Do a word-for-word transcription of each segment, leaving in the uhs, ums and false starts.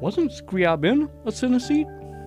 wasn't Scriabin a synesthete?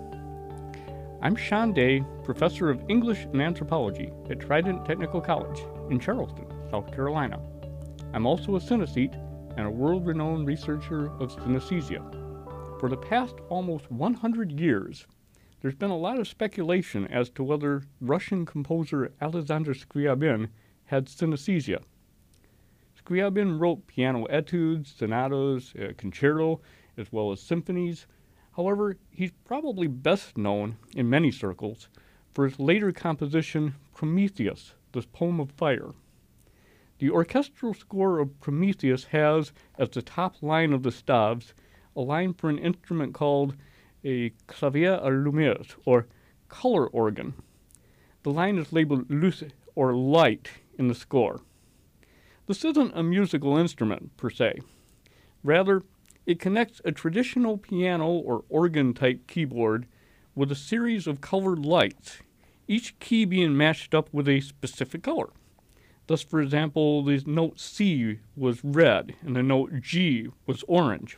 I'm Sean Day, professor of English and Anthropology at Trident Technical College in Charleston, South Carolina. I'm also a synesthete and a world-renowned researcher of synesthesia. For the past almost one hundred years, there's been a lot of speculation as to whether Russian composer Alexander Scriabin had synesthesia. Scriabin wrote piano etudes, sonatas, uh, concerto, as well as symphonies. However, he's probably best known in many circles for his later composition Prometheus, this poem of fire. The orchestral score of Prometheus has, as the top line of the staves, a line for an instrument called a clavier à lumière, or color organ. The line is labeled luce, or light, in the score. This isn't a musical instrument, per se. Rather, it connects a traditional piano or organ-type keyboard with a series of colored lights, each key being matched up with a specific color. Thus, for example, the note C was red and the note G was orange.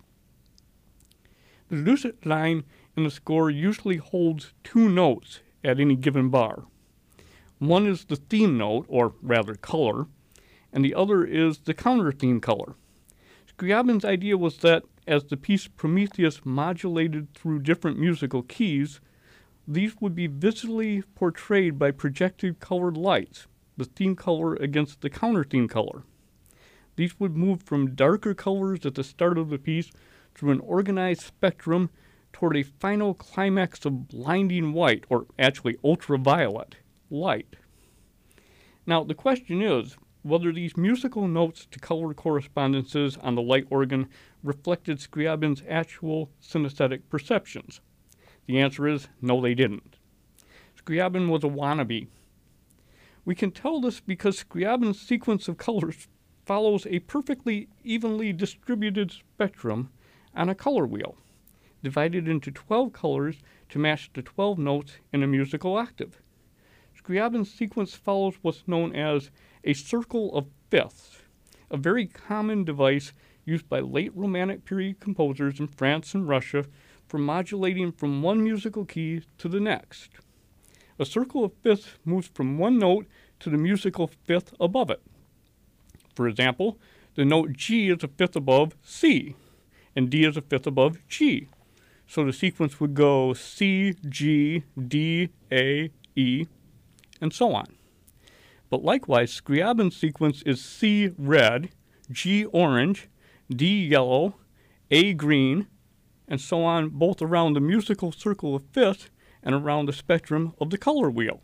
The lucid line in the score usually holds two notes at any given bar. One is the theme note, or rather color, and the other is the counter-theme color. Scriabin's idea was that as the piece Prometheus modulated through different musical keys, these would be visually portrayed by projected colored lights, the theme color against the counter-theme color. These would move from darker colors at the start of the piece through an organized spectrum toward a final climax of blinding white, or actually ultraviolet, light. Now, the question is whether these musical notes to color correspondences on the light organ reflected Scriabin's actual synesthetic perceptions. The answer is no, they didn't. Scriabin was a wannabe. We can tell this because Scriabin's sequence of colors follows a perfectly evenly distributed spectrum on a color wheel, divided into twelve colors to match the twelve notes in a musical octave. Scriabin's sequence follows what's known as a circle of fifths, a very common device used by late Romantic period composers in France and Russia for modulating from one musical key to the next. A circle of fifths moves from one note to the musical fifth above it. For example, the note G is a fifth above C, and D is a fifth above G. So the sequence would go C, G, D, A, E, and so on. But likewise, Scriabin's sequence is C red, G orange, D yellow, A green, and so on, both around the musical circle of fifths and around the spectrum of the color wheel.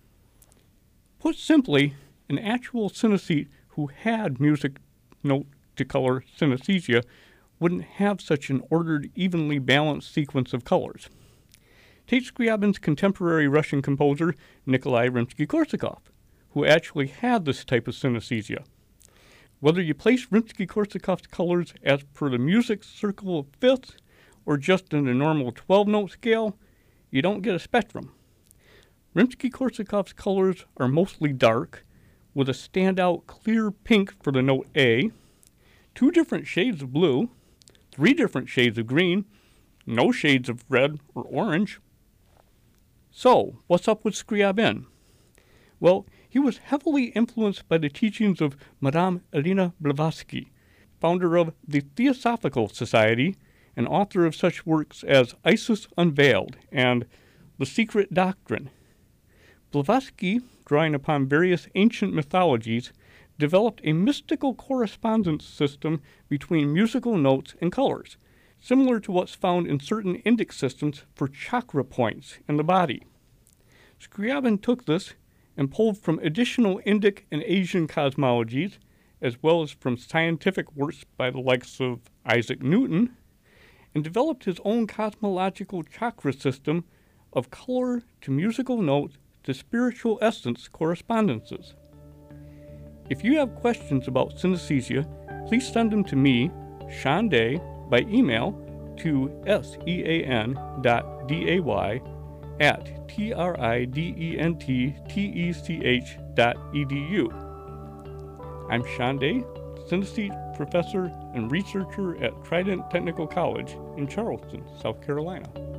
Put simply, an actual synesthete who had music note to color synesthesia wouldn't have such an ordered, evenly balanced sequence of colors. Take Scriabin's contemporary Russian composer Nikolai Rimsky-Korsakov, who actually had this type of synesthesia. Whether you place Rimsky-Korsakov's colors as per the music circle of fifths or just in the normal twelve-note scale, you don't get a spectrum. Rimsky-Korsakov's colors are mostly dark, with a standout clear pink for the note A, two different shades of blue, three different shades of green, no shades of red or orange. So, what's up with Scriabin? Well, he was heavily influenced by the teachings of Madame Elena Blavatsky, founder of the Theosophical Society and author of such works as Isis Unveiled and The Secret Doctrine. Blavatsky, drawing upon various ancient mythologies, developed a mystical correspondence system between musical notes and colors, similar to what's found in certain Indic systems for chakra points in the body. Scriabin took this and pulled from additional Indic and Asian cosmologies, as well as from scientific works by the likes of Isaac Newton, and developed his own cosmological chakra system of color to musical note to spiritual essence correspondences. If you have questions about synesthesia, please send them to me, Sean Day, by email to sean dot day at tridenttech dot edu. I'm Sean Day, Associate Professor and Researcher at Trident Technical College in Charleston, South Carolina.